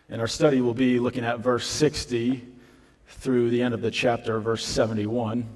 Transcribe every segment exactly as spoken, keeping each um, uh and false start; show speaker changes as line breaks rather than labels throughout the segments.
And our study will be looking at verse sixty through the end of the chapter, verse seventy-one.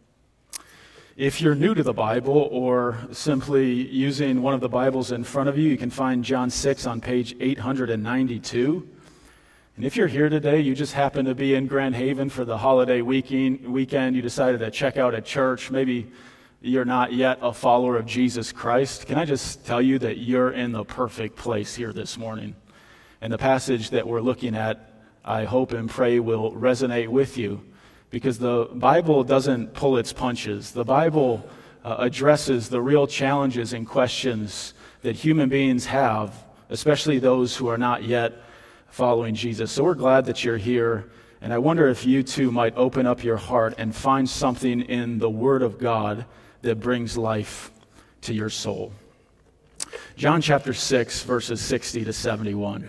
If you're new to the Bible or simply using one of the Bibles in front of you, you can find John six on page eight hundred ninety-two. And if you're here today, you just happen to be in Grand Haven for the holiday weekend, weekend, you decided to check out a church, maybe you're not yet a follower of Jesus Christ, can I just tell you that you're in the perfect place here this morning? And the passage that we're looking at, I hope and pray, will resonate with you, because the Bible doesn't pull its punches. The Bible uh, addresses the real challenges and questions that human beings have, especially those who are not yet following Jesus. So we're glad that you're here, and I wonder if you too might open up your heart and find something in the Word of God that brings life to your soul. John chapter six, verses sixty to seventy-one.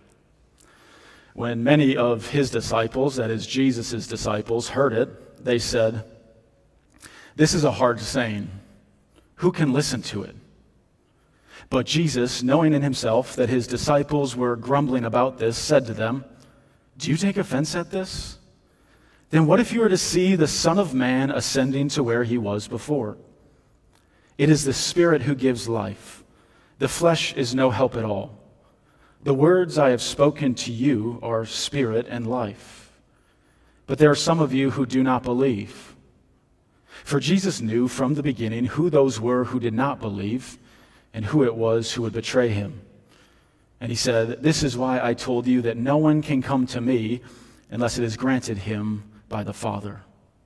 When many of his disciples, that is Jesus' disciples, heard it, they said, "This is a hard saying. Who can listen to it?" But Jesus, knowing in himself that his disciples were grumbling about this, said to them, "Do you take offense at this? Then what if you were to see the Son of Man ascending to where he was before? It is the Spirit who gives life. The flesh is no help at all. The words I have spoken to you are spirit and life. But there are some of you who do not believe." For Jesus knew from the beginning who those were who did not believe and who it was who would betray him. And he said, "This is why I told you that no one can come to me unless it is granted him by the Father."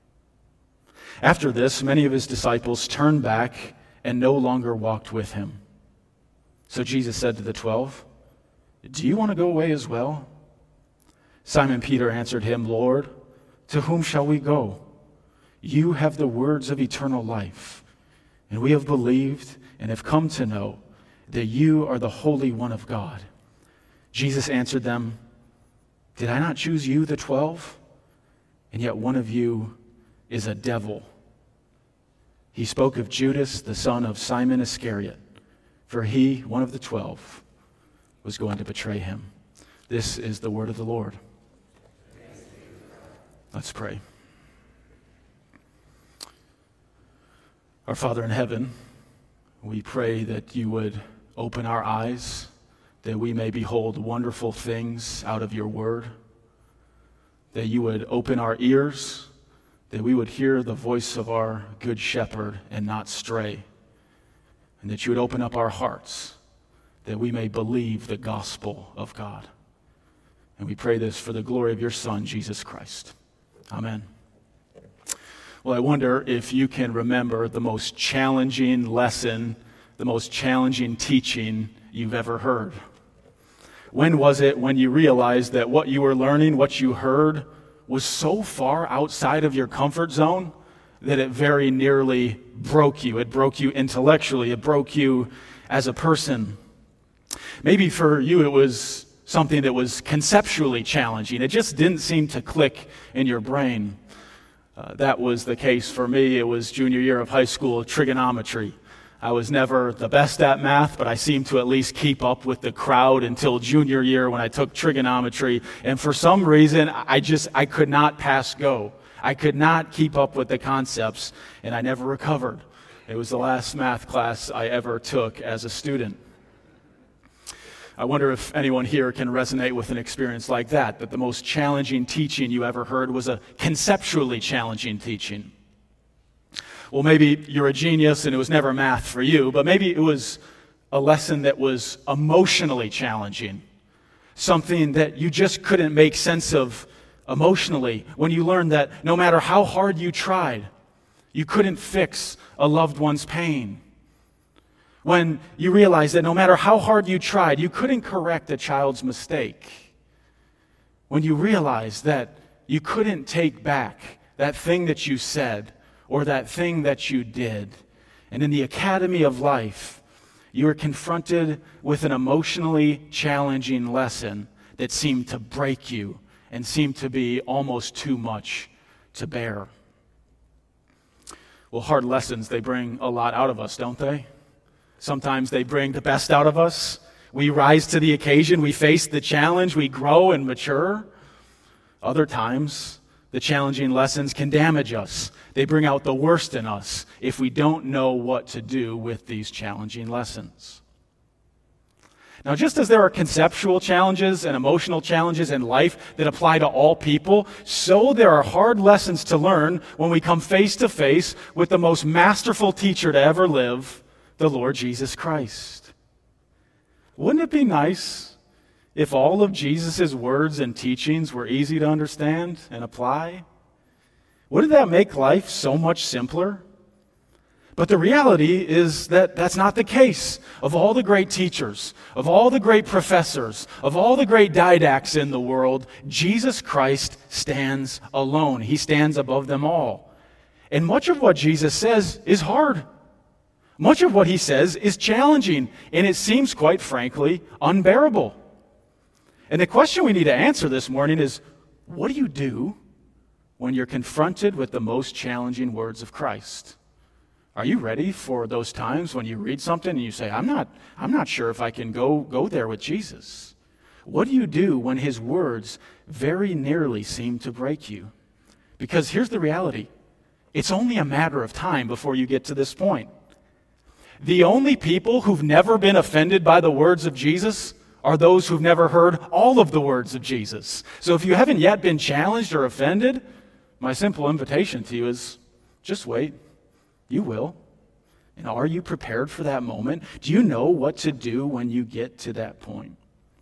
After this, many of his disciples turned back and no longer walked with him. So Jesus said to the twelve, "Do you want to go away as well?" Simon Peter answered him, "Lord, to whom shall we go? You have the words of eternal life, and we have believed and have come to know that you are the Holy One of God." Jesus answered them, "Did I not choose you, the twelve? And yet one of you is a devil." He spoke of Judas, the son of Simon Iscariot, for he, one of the twelve, was going to betray him. This is the word of the Lord. Let's pray. Our Father in heaven, we pray that you would open our eyes, that we may behold wonderful things out of your word, that you would open our ears, that we would hear the voice of our good shepherd and not stray, and that you would open up our hearts, that we may believe the gospel of God. And we pray this for the glory of your Son, Jesus Christ. Amen. Well, I wonder if you can remember the most challenging lesson, the most challenging teaching you've ever heard. When was it when you realized that what you were learning, what you heard, was so far outside of your comfort zone that it very nearly broke you? It broke you intellectually. It broke you as a person. Maybe for you it was something that was conceptually challenging. It just didn't seem to click in your brain. Uh, that was the case for me. It was junior year of high school, trigonometry. I was never the best at math, but I seemed to at least keep up with the crowd until junior year when I took trigonometry. And for some reason, I just, I could not pass go. I could not keep up with the concepts, and I never recovered. It was the last math class I ever took as a student. I wonder if anyone here can resonate with an experience like that, that the most challenging teaching you ever heard was a conceptually challenging teaching. Well, maybe you're a genius and it was never math for you, but maybe it was a lesson that was emotionally challenging, something that you just couldn't make sense of emotionally, when you learned that no matter how hard you tried, you couldn't fix a loved one's pain. When you realized that no matter how hard you tried, you couldn't correct a child's mistake. When you realized that you couldn't take back that thing that you said or that thing that you did. And in the academy of life, you were confronted with an emotionally challenging lesson that seemed to break you and seemed to be almost too much to bear. Well, hard lessons, they bring a lot out of us, don't they? Sometimes they bring the best out of us, We rise to the occasion, we face the challenge, we grow and mature. Other times, the challenging lessons can damage us. They bring out the worst in us if we don't know what to do with these challenging lessons. Now, just as there are conceptual challenges and emotional challenges in life that apply to all people, so there are hard lessons to learn when we come face to face with the most masterful teacher to ever live, the Lord Jesus Christ. Wouldn't it be nice if all of Jesus' words and teachings were easy to understand and apply? Wouldn't that make life so much simpler? But the reality is that that's not the case. Of all the great teachers, of all the great professors, of all the great didacts in the world, Jesus Christ stands alone. He stands above them all. And much of what Jesus says is hard. Much of what he says is challenging, and it seems, quite frankly, unbearable. And the question we need to answer this morning is, what do you do when you're confronted with the most challenging words of Christ? Are you ready for those times when you read something and you say, I'm not, I'm not sure if I can go, go there with Jesus? What do you do when his words very nearly seem to break you? Because here's the reality. It's only a matter of time before you get to this point. The only people who've never been offended by the words of Jesus are those who've never heard all of the words of Jesus. So if you haven't yet been challenged or offended, my simple invitation to you is just wait. You will. And are you prepared for that moment? Do you know what to do when you get to that point?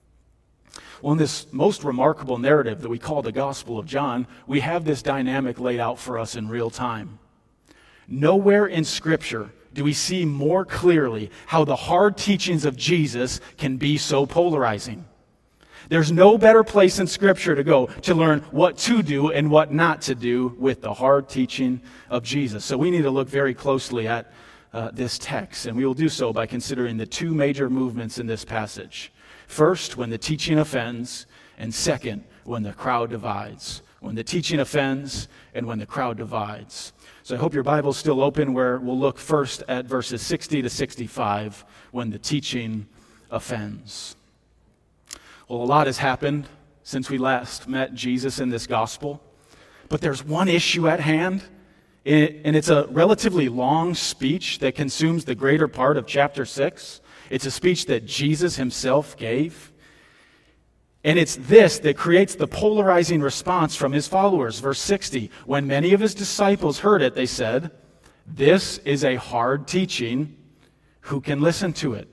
Well, in this most remarkable narrative that we call the Gospel of John, we have this dynamic laid out for us in real time. Nowhere in Scripture do we see more clearly how the hard teachings of Jesus can be so polarizing. There's no better place in Scripture to go to learn what to do and what not to do with the hard teaching of Jesus. So we need to look very closely at uh, this text, and we will do so by considering the two major movements in this passage. First, when the teaching offends, and second, when the crowd divides. When the teaching offends and when the crowd divides. So I hope your Bible's still open, where we'll look first at verses sixty to sixty-five, when the teaching offends. Well, a lot has happened since we last met Jesus in this gospel, but there's one issue at hand, and it's a relatively long speech that consumes the greater part of chapter six. It's a speech that Jesus himself gave, and it's this that creates the polarizing response from his followers. Verse sixty, when many of his disciples heard it, they said, "This is a hard teaching. Who can listen to it?"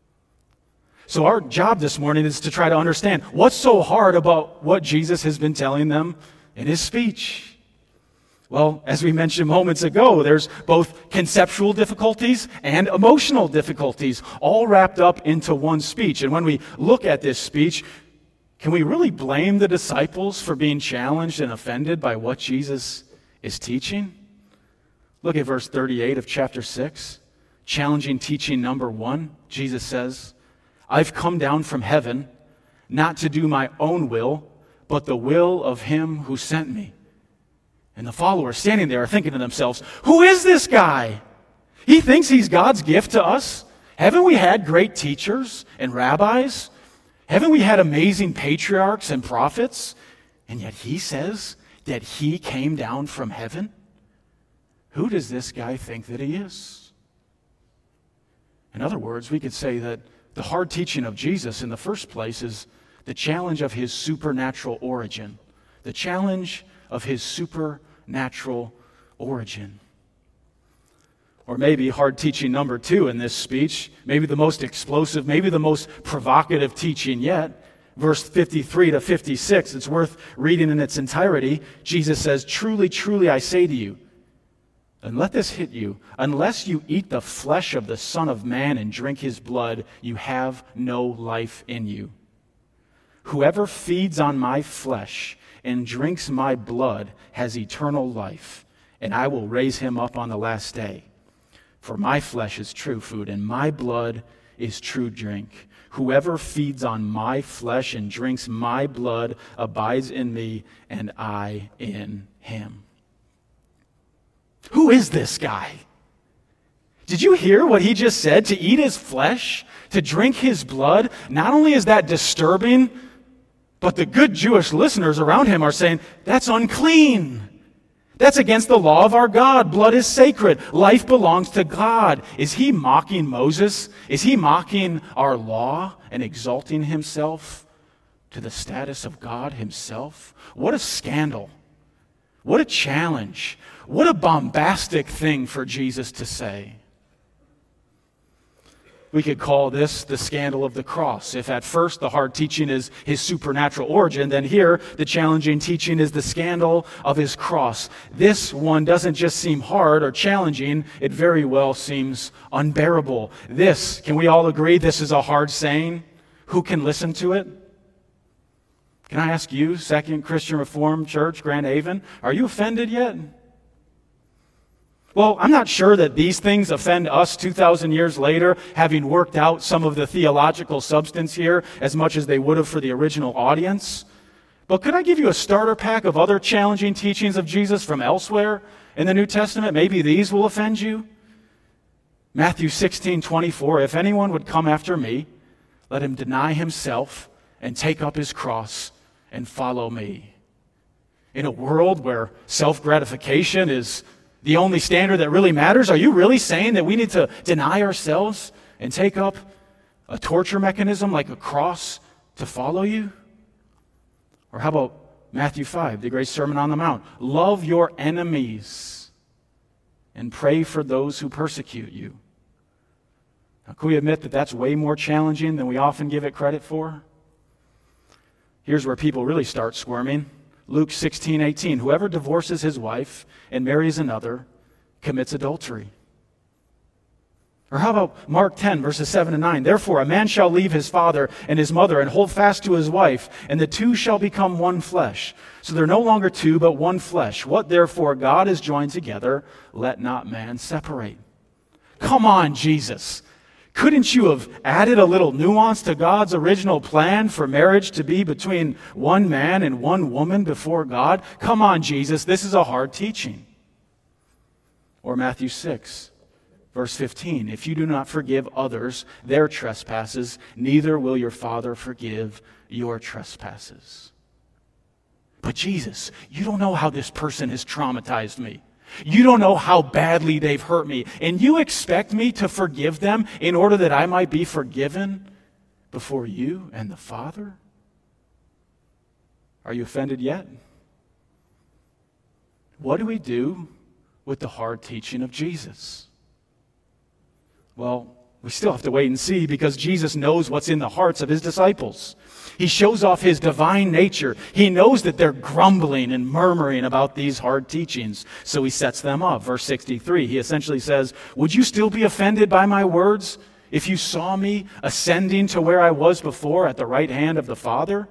So our job this morning is to try to understand what's so hard about what Jesus has been telling them in his speech. Well, as we mentioned moments ago, there's both conceptual difficulties and emotional difficulties all wrapped up into one speech. And when we look at this speech, can we really blame the disciples for being challenged and offended by what Jesus is teaching? Look at verse thirty-eight of chapter six. Challenging teaching number one. Jesus says, "I've come down from heaven, not to do my own will, but the will of him who sent me." And the followers standing there are thinking to themselves, who is this guy? He thinks he's God's gift to us. Haven't we had great teachers and rabbis? Haven't we had amazing patriarchs and prophets? And yet he says that he came down from heaven? Who does this guy think that he is? In other words, we could say that the hard teaching of Jesus in the first place is the challenge of his supernatural origin. The challenge of his supernatural origin. Or maybe hard teaching number two in this speech, maybe the most explosive, maybe the most provocative teaching yet. Verse fifty-three to fifty-six, it's worth reading in its entirety. Jesus says, "Truly, truly, I say to you," and let this hit you, "unless you eat the flesh of the Son of Man and drink his blood, you have no life in you. Whoever feeds on my flesh and drinks my blood has eternal life, and I will raise him up on the last day. For my flesh is true food, and my blood is true drink. Whoever feeds on my flesh and drinks my blood abides in me, and I in him." Who is this guy? Did you hear what he just said? To eat his flesh, to drink his blood, not only is that disturbing, but the good Jewish listeners around him are saying, that's unclean. That's against the law of our God. Blood is sacred. Life belongs to God. Is he mocking Moses? Is he mocking our law and exalting himself to the status of God himself? What a scandal. What a challenge. What a bombastic thing for Jesus to say. We could call this the scandal of the cross. If at first the hard teaching is his supernatural origin, then here the challenging teaching is the scandal of his cross. This one doesn't just seem hard or challenging, it very well seems unbearable. This, can we all agree this is a hard saying? Who can listen to it? Can I ask you, Second Christian Reformed Church, Grand Haven, are you offended yet? Well, I'm not sure that these things offend us two thousand years later, having worked out some of the theological substance here as much as they would have for the original audience. But could I give you a starter pack of other challenging teachings of Jesus from elsewhere in the New Testament? Maybe these will offend you. Matthew sixteen twenty-four, if anyone would come after me, let him deny himself and take up his cross and follow me. In a world where self-gratification is the only standard that really matters, are you really saying that we need to deny ourselves and take up a torture mechanism like a cross to follow you? Or how about Matthew five, the great Sermon on the Mount? Love your enemies and pray for those who persecute you. Now, can we admit that that's way more challenging than we often give it credit for? Here's where people really start squirming. Luke sixteen eighteen, whoever divorces his wife and marries another commits adultery. Or how about Mark ten, verses seven and nine? Therefore, a man shall leave his father and his mother and hold fast to his wife, and the two shall become one flesh. So they're no longer two, but one flesh. What therefore God has joined together, let not man separate. Come on, Jesus. Couldn't you have added a little nuance to God's original plan for marriage to be between one man and one woman before God? Come on, Jesus, this is a hard teaching. Or Matthew six, verse fifteen, if you do not forgive others their trespasses, neither will your Father forgive your trespasses. But Jesus, you don't know how this person has traumatized me. You don't know how badly they've hurt me. And you expect me to forgive them in order that I might be forgiven before you and the Father? Are you offended yet? What do we do with the hard teaching of Jesus? Well, we still have to wait and see because Jesus knows what's in the hearts of his disciples. He shows off his divine nature. He knows that they're grumbling and murmuring about these hard teachings, so he sets them up. Verse sixty-three, he essentially says, would you still be offended by my words if you saw me ascending to where I was before at the right hand of the Father?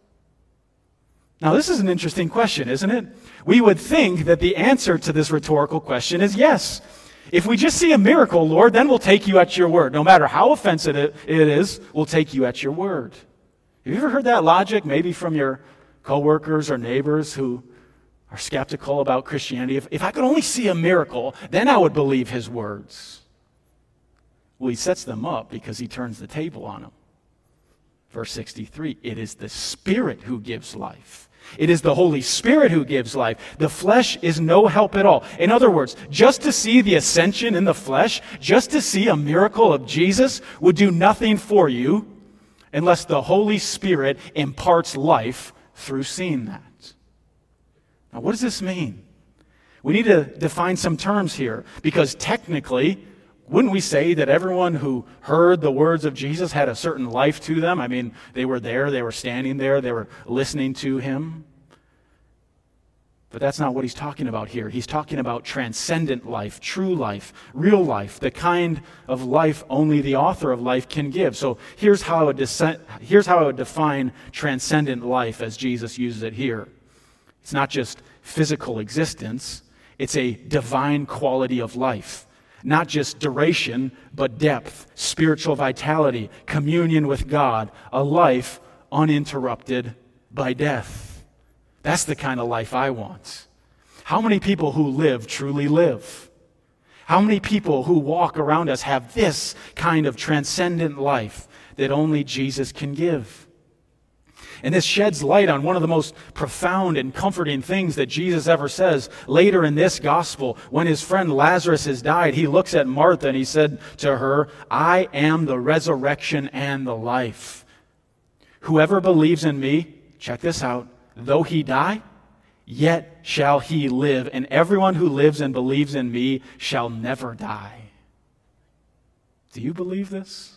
Now, this is an interesting question, isn't it? We would think that the answer to this rhetorical question is yes. If we just see a miracle, Lord, then we'll take you at your word. No matter how offensive it is, we'll take you at your word. Have you ever heard that logic, maybe from your coworkers or neighbors who are skeptical about Christianity? If, if I could only see a miracle, then I would believe his words. Well, he sets them up because he turns the table on them. Verse sixty-three, it is the Spirit who gives life. It is the Holy Spirit who gives life. The flesh is no help at all. In other words, just to see the ascension in the flesh, just to see a miracle of Jesus would do nothing for you unless the Holy Spirit imparts life through seeing that. Now, what does this mean? We need to define some terms here because technically, wouldn't we say that everyone who heard the words of Jesus had a certain life to them? I mean, they were there, they were standing there, they were listening to him. But that's not what he's talking about here. He's talking about transcendent life, true life, real life, the kind of life only the author of life can give. So here's how I would, dece- here's how I would define transcendent life as Jesus uses it here. It's not just physical existence, it's a divine quality of life. Not just duration, but depth, spiritual vitality, communion with God, a life uninterrupted by death. That's the kind of life I want. How many people who live truly live? How many people who walk around us have this kind of transcendent life that only Jesus can give? And this sheds light on one of the most profound and comforting things that Jesus ever says. Later in this gospel, when his friend Lazarus has died, he looks at Martha and he said to her, "I am the resurrection and the life. Whoever believes in me," check this out, "though he die, yet shall he live, and everyone who lives and believes in me shall never die." Do you believe this?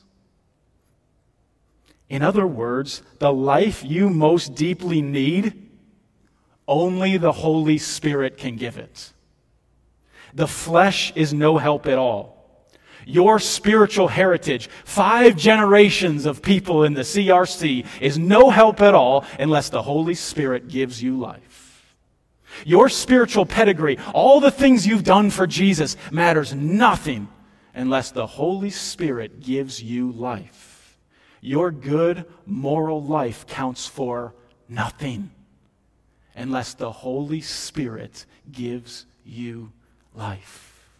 In other words, the life you most deeply need, only the Holy Spirit can give it. The flesh is no help at all. Your spiritual heritage, five generations of people in the C R C, is no help at all unless the Holy Spirit gives you life. Your spiritual pedigree, all the things you've done for Jesus, matters nothing unless the Holy Spirit gives you life. Your good moral life counts for nothing unless the Holy Spirit gives you life.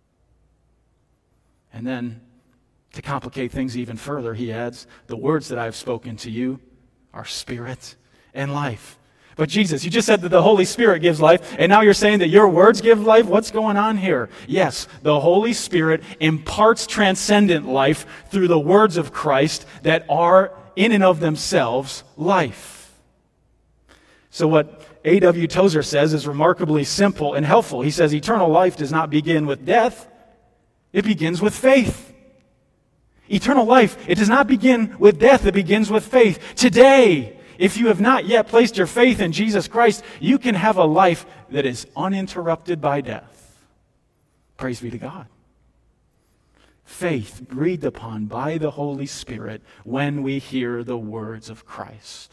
And then, to complicate things even further, he adds, "The words that I have spoken to you are spirit and life." But Jesus, you just said that the Holy Spirit gives life, and now you're saying that your words give life? What's going on here? Yes, the Holy Spirit imparts transcendent life through the words of Christ that are, in and of themselves, life. So what A W Tozer says is remarkably simple and helpful. He says, eternal life does not begin with death. It begins with faith. Eternal life, it does not begin with death. It begins with faith. Today, if you have not yet placed your faith in Jesus Christ, you can have a life that is uninterrupted by death. Praise be to God. Faith breathed upon by the Holy Spirit when we hear the words of Christ.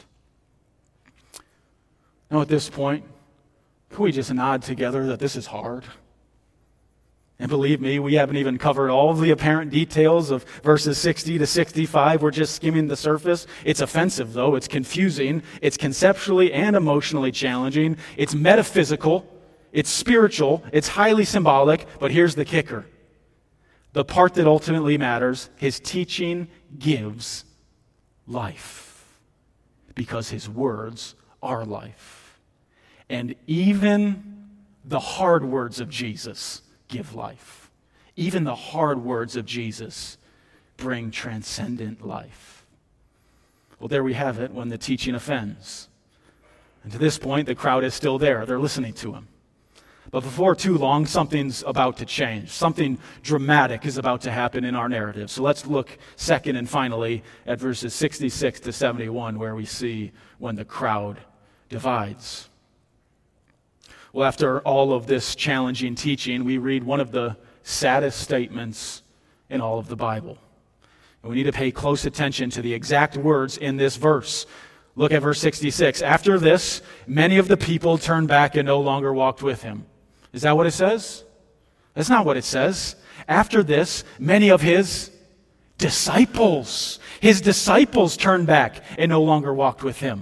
Now at this point, can we just nod together that this is hard? And believe me, we haven't even covered all of the apparent details of verses sixty to sixty-five. We're just skimming the surface. It's offensive, though. It's confusing. It's conceptually and emotionally challenging. It's metaphysical. It's spiritual. It's highly symbolic. But here's the kicker. The part that ultimately matters, his teaching gives life because his words are life. And even the hard words of Jesus give life. Even the hard words of Jesus bring transcendent life. Well, there we have it when the teaching offends. And to this point, the crowd is still there. They're listening to him. But before too long, something's about to change. Something dramatic is about to happen in our narrative. So let's look second and finally at verses sixty-six to seventy-one, where we see when the crowd divides. Well, after all of this challenging teaching, we read one of the saddest statements in all of the Bible. And we need to pay close attention to the exact words in this verse. Look at verse sixty-six. After this, many of the people turned back and no longer walked with him. Is that what it says? That's not what it says. After this, many of his disciples, his disciples turned back and no longer walked with him.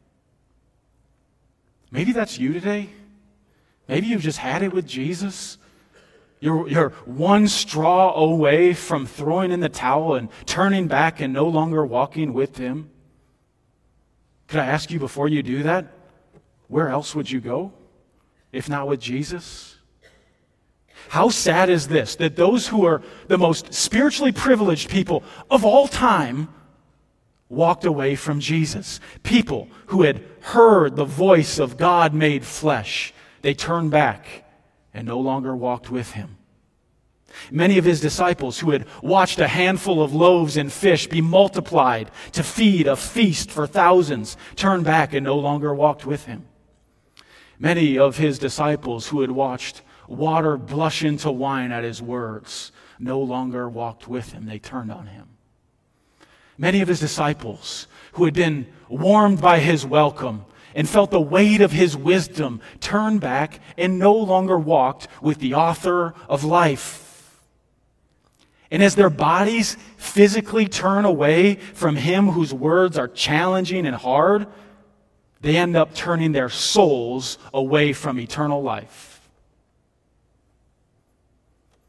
Maybe that's you today. Maybe you've just had it with Jesus. You're, you're one straw away from throwing in the towel and turning back and no longer walking with him. Could I ask you before you do that, where else would you go if not with Jesus? How sad is this, that those who are the most spiritually privileged people of all time walked away from Jesus. People who had heard the voice of God made flesh. They turned back and no longer walked with him. Many of his disciples who had watched a handful of loaves and fish be multiplied to feed a feast for thousands turned back and no longer walked with him. Many of his disciples who had watched water blush into wine at his words no longer walked with him. They turned on him. Many of his disciples who had been warmed by his welcome and felt the weight of his wisdom turned back and no longer walked with the author of life. And as their bodies physically turn away from him whose words are challenging and hard, they end up turning their souls away from eternal life.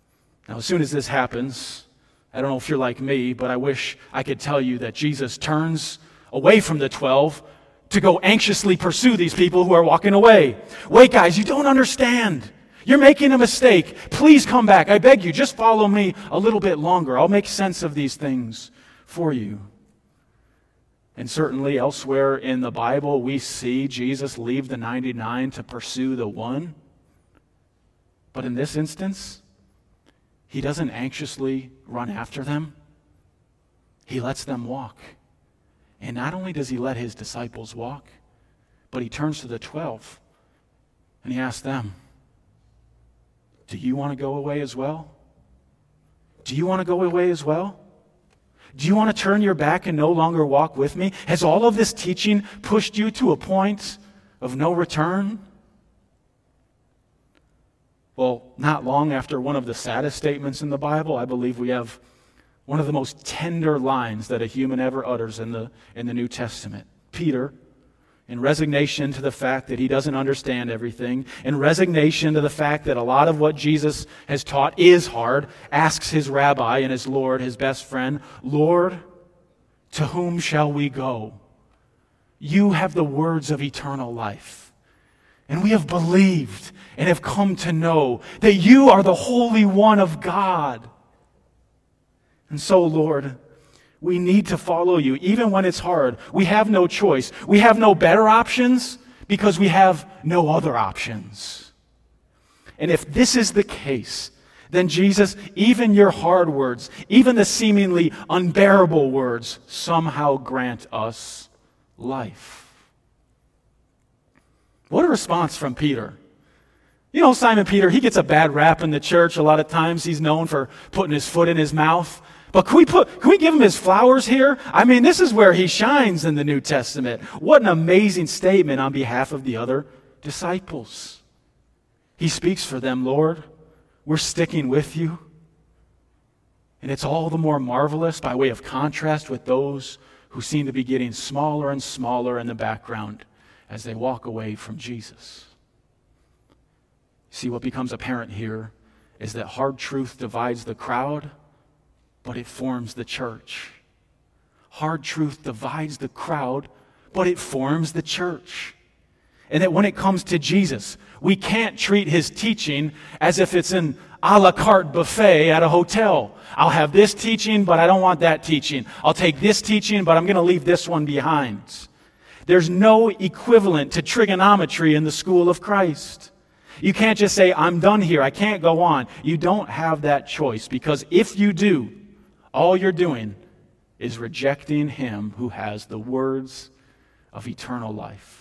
Now, as soon as this happens, I don't know if you're like me, but I wish I could tell you that Jesus turns away from the twelve to go anxiously pursue these people who are walking away. Wait, guys, you don't understand. You're making a mistake. Please come back. I beg you, just follow me a little bit longer. I'll make sense of these things for you. And certainly elsewhere in the Bible, we see Jesus leave the ninety-nine to pursue the one. But in this instance, he doesn't anxiously run after them. He lets them walk. And not only does he let his disciples walk, but he turns to the twelve and he asks them, do you want to go away as well? Do you want to go away as well? Do you want to turn your back and no longer walk with me? Has all of this teaching pushed you to a point of no return? Well, not long after one of the saddest statements in the Bible, I believe we have one of the most tender lines that a human ever utters in the, in the New Testament. Peter, in resignation to the fact that he doesn't understand everything, in resignation to the fact that a lot of what Jesus has taught is hard, asks his rabbi and his Lord, his best friend, Lord, to whom shall we go? You have the words of eternal life. And we have believed and have come to know that you are the Holy One of God. And so, Lord, we need to follow you, even when it's hard. We have no choice. We have no better options because we have no other options. And if this is the case, then Jesus, even your hard words, even the seemingly unbearable words, somehow grant us life. What a response from Peter. You know, Simon Peter, he gets a bad rap in the church. A lot of times he's known for putting his foot in his mouth. But can we put, can we give him his flowers here? I mean, this is where he shines in the New Testament. What an amazing statement on behalf of the other disciples. He speaks for them, Lord. We're sticking with you. And it's all the more marvelous by way of contrast with those who seem to be getting smaller and smaller in the background as they walk away from Jesus. See, what becomes apparent here is that hard truth divides the crowd, but it forms the church. Hard truth divides the crowd, but it forms the church. And that when it comes to Jesus, we can't treat his teaching as if it's an a la carte buffet at a hotel. I'll have this teaching, but I don't want that teaching. I'll take this teaching, but I'm going to leave this one behind. There's no equivalent to trigonometry in the school of Christ. You can't just say, I'm done here, I can't go on. You don't have that choice, because if you do, all you're doing is rejecting him who has the words of eternal life.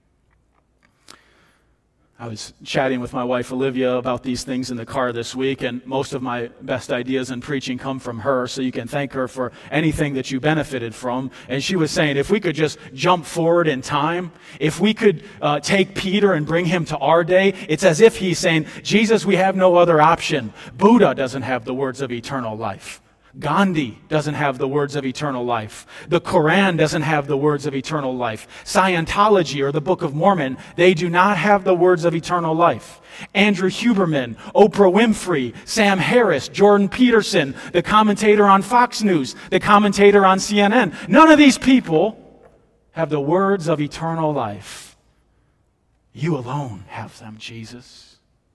I was chatting with my wife Olivia about these things in the car this week, and most of my best ideas in preaching come from her, so you can thank her for anything that you benefited from. And she was saying, if we could just jump forward in time, if we could uh, take Peter and bring him to our day, it's as if he's saying, Jesus, we have no other option. Buddha doesn't have the words of eternal life. Gandhi doesn't have the words of eternal life. The Quran doesn't have the words of eternal life. Scientology or the Book of Mormon, they do not have the words of eternal life. Andrew Huberman, Oprah Winfrey, Sam Harris, Jordan Peterson, the commentator on Fox News, the commentator on C N N. None of these people have the words of eternal life. You alone have them, Jesus.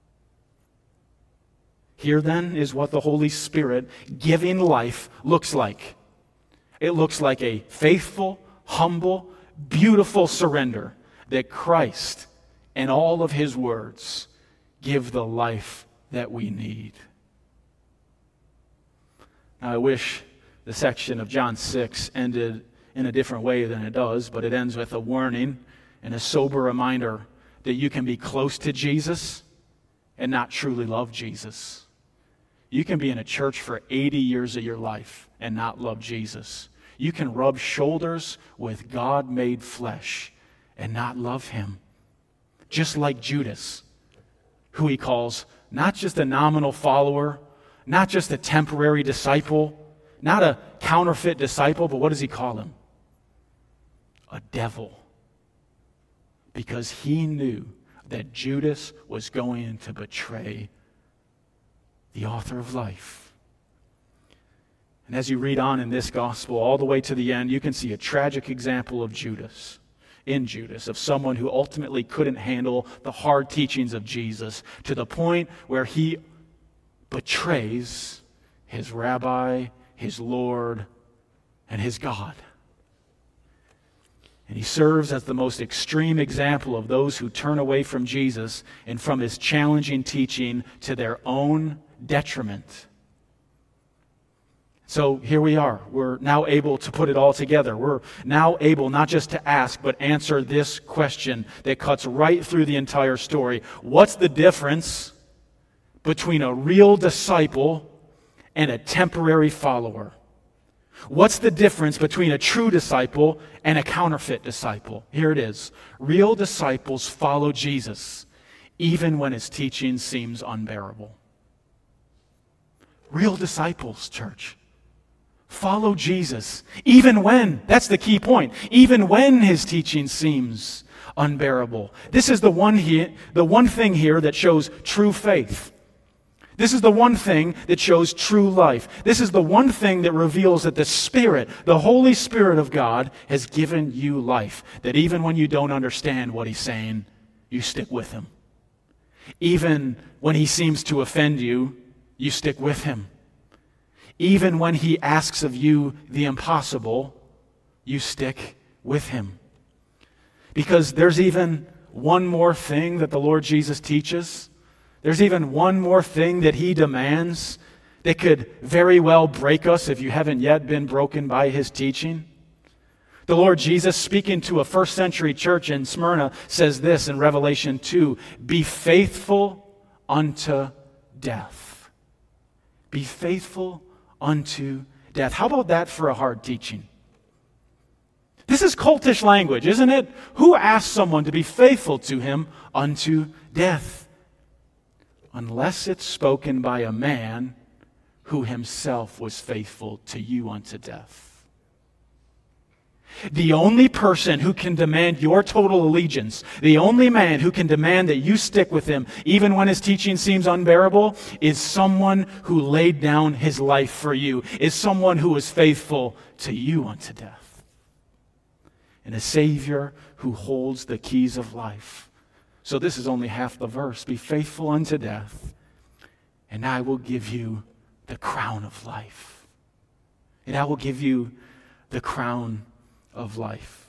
Here then is what the Holy Spirit giving life looks like. It looks like a faithful, humble, beautiful surrender that Christ and all of his words give the life that we need. Now, I wish the section of John six ended in a different way than it does, but it ends with a warning and a sober reminder that you can be close to Jesus and not truly love Jesus. You can be in a church for eighty years of your life and not love Jesus. You can rub shoulders with God made flesh and not love him. Just like Judas, who he calls not just a nominal follower, not just a temporary disciple, not a counterfeit disciple, but what does he call him? A devil. Because he knew that Judas was going to betray the author of life. And as you read on in this gospel, all the way to the end, you can see a tragic example of Judas, in Judas, of someone who ultimately couldn't handle the hard teachings of Jesus to the point where he betrays his rabbi, his Lord, and his God. And he serves as the most extreme example of those who turn away from Jesus and from his challenging teaching to their own detriment. So here we are. We're now able to put it all together. We're now able not just to ask, but answer this question that cuts right through the entire story. What's the difference between a real disciple and a temporary follower? What's the difference between a true disciple and a counterfeit disciple? Here it is. Real disciples follow Jesus even when his teaching seems unbearable. Real disciples, church, follow Jesus even when, that's the key point, even when his teaching seems unbearable. This is the one here, the one thing here that shows true faith. This is the one thing that shows true life. This is the one thing that reveals that the Spirit, the Holy Spirit of God, has given you life. That even when you don't understand what he's saying, you stick with him. Even when he seems to offend you, you stick with him. Even when he asks of you the impossible, you stick with him. Because there's even one more thing that the Lord Jesus teaches. There's even one more thing that he demands that could very well break us if you haven't yet been broken by his teaching. The Lord Jesus, speaking to a first century church in Smyrna, says this in Revelation two, "Be faithful unto death." Be faithful unto death. How about that for a hard teaching? This is cultish language, isn't it? Who asks someone to be faithful to him unto death? Unless it's spoken by a man who himself was faithful to you unto death. The only person who can demand your total allegiance, the only man who can demand that you stick with him even when his teaching seems unbearable, is someone who laid down his life for you, is someone who was faithful to you unto death. And a Savior who holds the keys of life. So this is only half the verse. Be faithful unto death, and I will give you the crown of life. And I will give you the crown of life.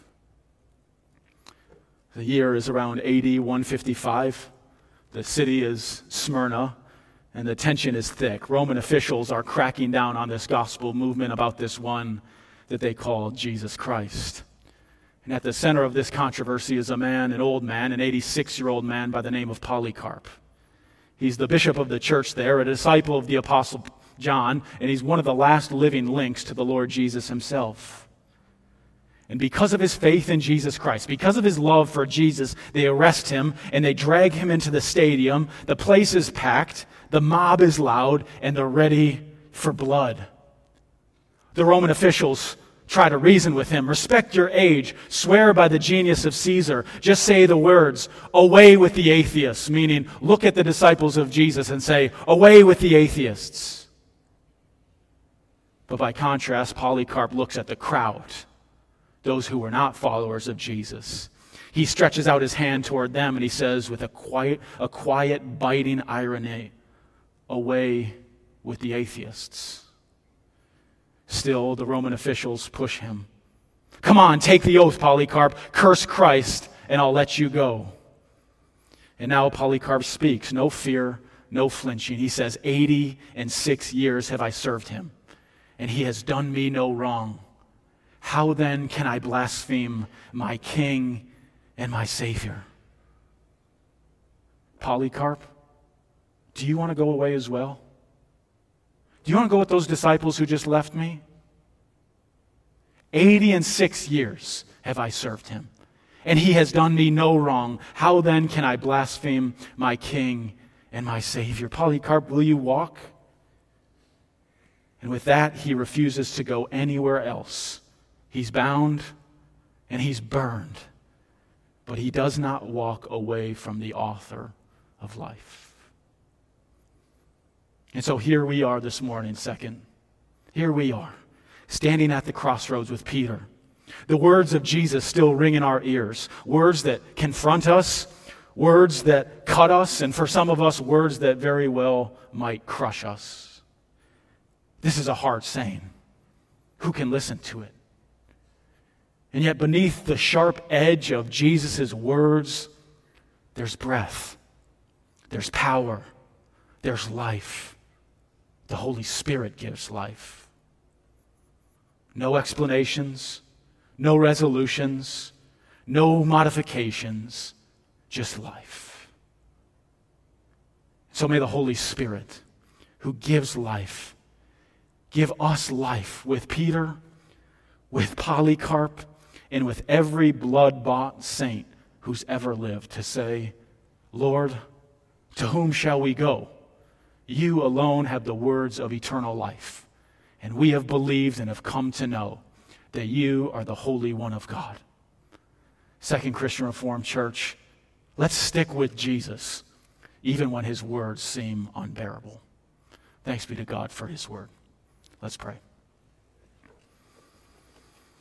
The year is around A D one fifty-five. The city is Smyrna, and the tension is thick. Roman officials are cracking down on this gospel movement about this one that they call Jesus Christ. And at the center of this controversy is a man, an old man, an eighty-six-year-old man by the name of Polycarp. He's the bishop of the church there, a disciple of the Apostle John, and he's one of the last living links to the Lord Jesus himself. And because of his faith in Jesus Christ, because of his love for Jesus, they arrest him and they drag him into the stadium. The place is packed, the mob is loud, and they're ready for blood. The Roman officials try to reason with him. Respect your age. Swear by the genius of Caesar. Just say the words, "Away with the atheists," meaning look at the disciples of Jesus and say, "Away with the atheists." But by contrast, Polycarp looks at the crowd, those who were not followers of Jesus. He stretches out his hand toward them and he says with a quiet, a quiet, biting irony, "Away with the atheists." Still, the Roman officials push him. "Come on, take the oath, Polycarp. Curse Christ, and I'll let you go." And now Polycarp speaks. No fear, no flinching. He says, eighty and six years have I served him, and he has done me no wrong. How then can I blaspheme my King and my Savior?" Polycarp, do you want to go away as well? Do you want to go with those disciples who just left me? Eighty and six years have I served him, and he has done me no wrong. How then can I blaspheme my King and my Savior? Polycarp, will you walk? And with that, he refuses to go anywhere else. He's bound and he's burned, but he does not walk away from the author of life. And so here we are this morning, second. Here we are, standing at the crossroads with Peter. The words of Jesus still ring in our ears. Words that confront us, words that cut us, and for some of us, words that very well might crush us. This is a hard saying. Who can listen to it? And yet beneath the sharp edge of Jesus' words, there's breath, there's power, there's life. The Holy Spirit gives life. No explanations, no resolutions, no modifications, just life. So may the Holy Spirit, who gives life, give us life with Peter, with Polycarp, and with every blood-bought saint who's ever lived, to say, Lord, to whom shall we go? You alone have the words of eternal life, and we have believed and have come to know that you are the Holy One of God. Second Christian Reformed Church, let's stick with Jesus, even when his words seem unbearable. Thanks be to God for his word. Let's pray.